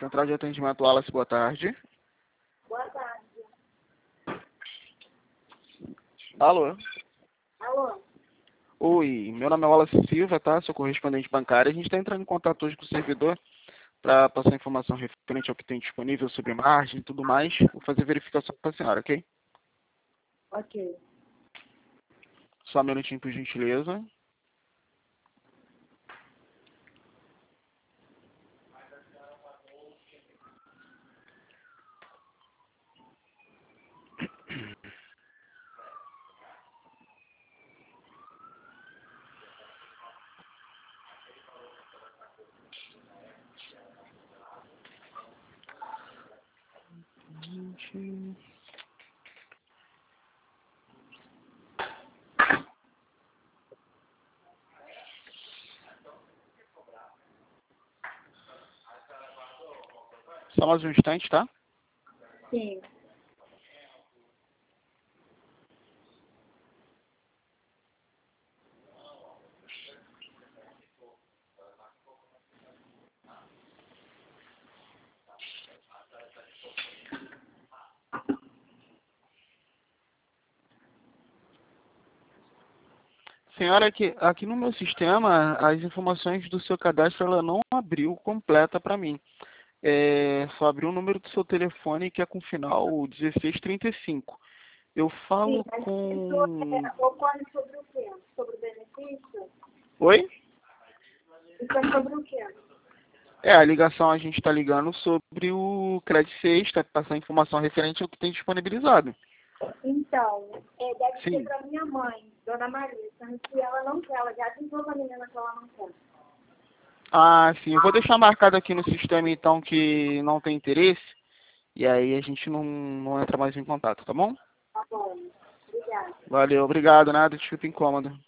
Central de Atendimento Wallace, boa tarde. Boa tarde. Alô? Alô? Oi, meu nome é Wallace Silva, tá? Sou correspondente bancário. A gente está entrando em contato hoje com o servidor para passar informação referente ao que tem disponível sobre margem e tudo mais. Vou fazer verificação para a senhora, ok? Ok. Só um minutinho, por gentileza. Só mais um instante, tá? Sim. Senhora, aqui no meu sistema, as informações do seu cadastro ela não abriu completa para mim. Só abriu o número do seu telefone, que é com final 1635. Eu Sim, falo mas com... isso ocorre sobre o quê? Sobre o benefício? Oi? Isso é sobre o quê? A ligação a gente está ligando sobre o Credit 6, para passar informação referente ao que tem disponibilizado. Então, deve ser Sim. para minha mãe, Dona Maria, sendo que ela não quer, ela já avisou a menina que ela não quer. Ah, sim. Eu vou deixar marcado aqui no sistema, então, que não tem interesse. E aí a gente não entra mais em contato, tá bom? Tá bom. Obrigada. Valeu, obrigado. Nada, desculpa o incômodo.